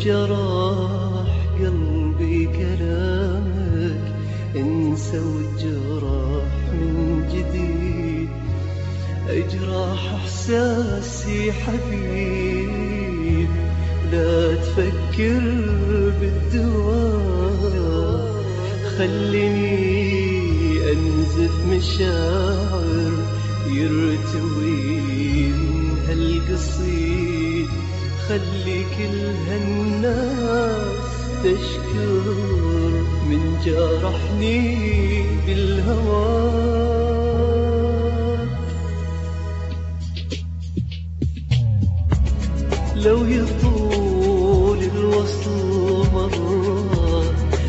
جراح قلبي كلامك انسى وجراح من جديد. اجراح احساسي حبيب لا تفكر بالدواء. خليني انزف مشاعر يرتوي من هالقصيد. خلي كل هالناس تشكر من جرحني بالهوى. لو يطول الوصل مرة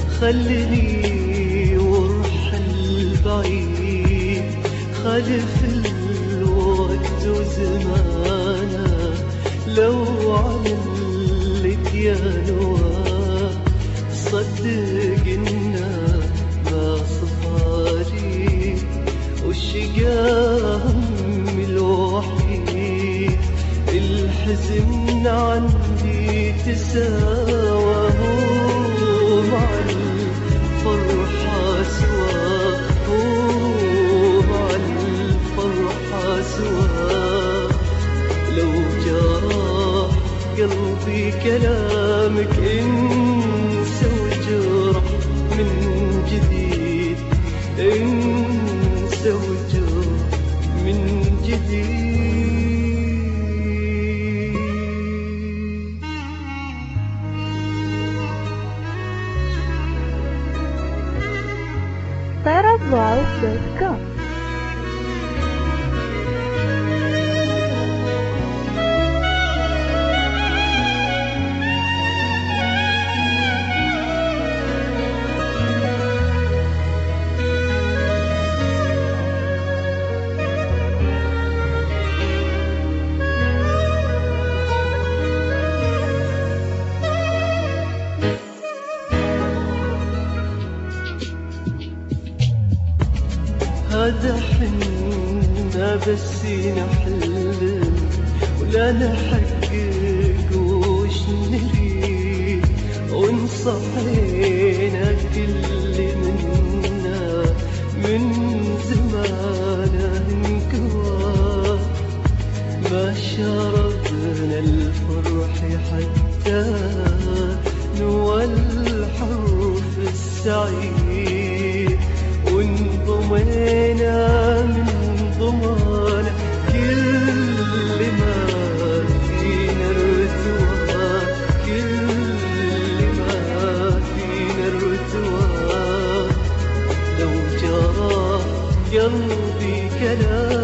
خلني وارحل بعيد. خالف الوقت وزمانه لو عملت يا نواه. صدق إنه ما صفاري والشقا همي الوحيد. الحزن عندي تساوى هو مع الفرحة سوا. هو مع الفرحة سوا. لو جراح قلبي كلامك انسى وجرح من جديد. انسى وجرح من جديد. tarabvoice.com. هذا حنا بس نحلم ولا نحقق وش نريد. ونصحينا كل منا من زمانه انكوى. ما شربنا الفرح حتى نوى الحرف السعيد. وانضمينا من ضمانه كل ما فينا ارتوى. كل ما فينا ارتوى. لو جراح قلبي كلام